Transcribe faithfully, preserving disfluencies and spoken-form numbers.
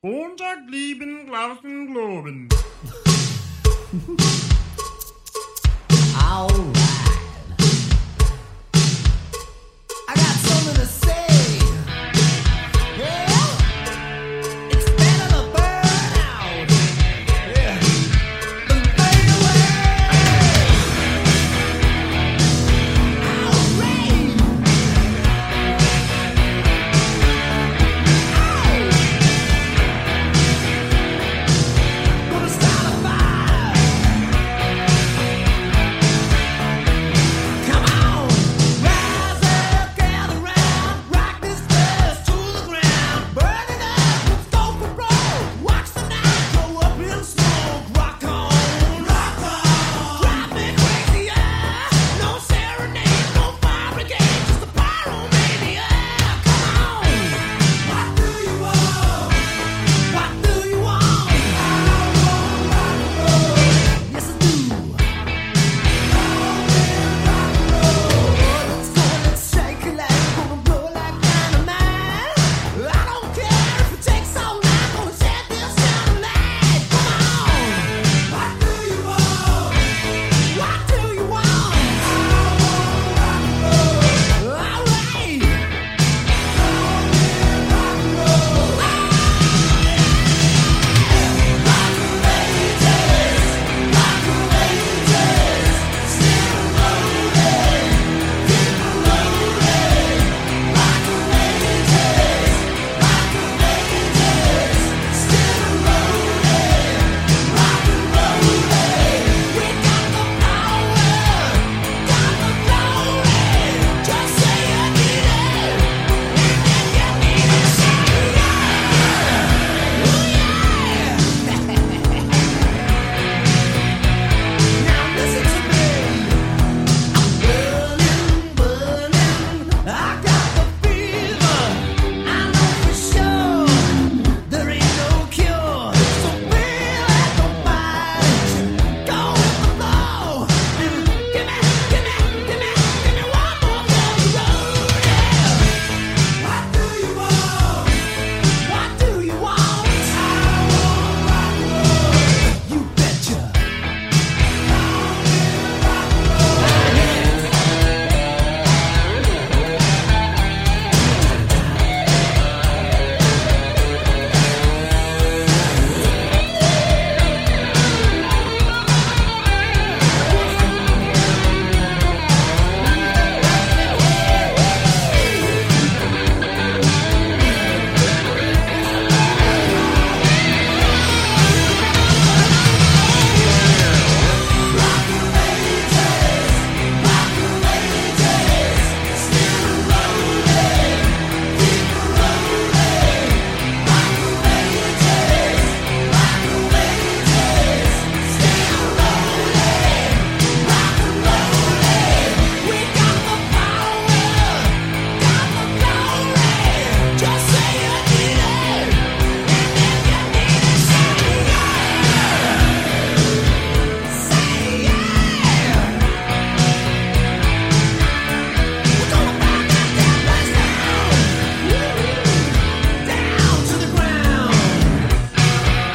Montag lieben, glauben, globen. All right. I got something to say. Yeah. It's better to burn out. Yeah. Than fade away. All right. Oh. Gonna start a fire. Come on, rise up, gather round, rock this place to the ground, burn it up, let's go for broke. Watch the night go up in smoke. Rock on, rock on, drive me crazy, yeah. No serenade, no fire brigade, just a pyromania. Come on, what do you want? What do you want? I want rock and roll. Yes, I do. Let's go, let's shake it like gonna blow like dynamite. I don't care if it takes all night, gonna set this down tonight. Come on, what do you want? What do you want? I want rock and roll. All right, rock and roll. Rock and rages, rock and rages, still rolling, keep rolling. Rock and rages, rock and rages, still rolling, rock and rolling. We got the power, got the glory. Just say you need it, and then you need it. Say now listen to me. I'm burning, burning. I got the fever. I know for sure there ain't no cure. So feel it, don't fight. Go with the flow. Give me, give me, give me, give me one more for the road. Yeah. What do you want? What do you want? I want rock and roll. You betcha. Just say you need it, and then you need it. Say yeah. We're gonna burn that damn place down, down to the ground.